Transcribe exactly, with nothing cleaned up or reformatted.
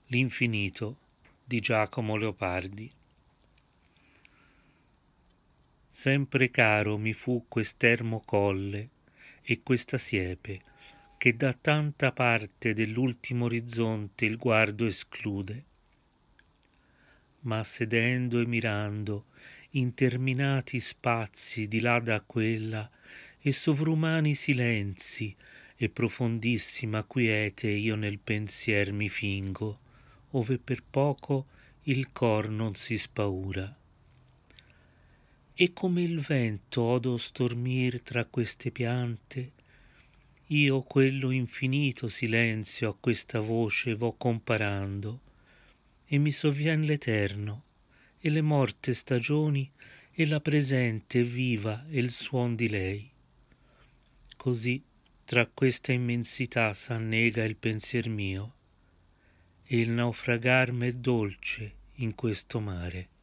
L'infinito di Giacomo Leopardi. Sempre caro mi fu quest'ermo colle e questa siepe, che da tanta parte dell'ultimo orizzonte il guardo esclude. Ma sedendo e mirando interminati spazi di là da quella e sovrumani silenzi e profondissima quiete io nel pensier mi fingo, ove per poco il cor non si spaura. E come il vento odo stormir tra queste piante, io quello infinito silenzio a questa voce vo comparando, e mi sovvien l'eterno, e le morte stagioni, e la presente viva e il suon di lei. Così tra questa immensità s'annega il pensier mio, e il naufragar m'è dolce in questo mare.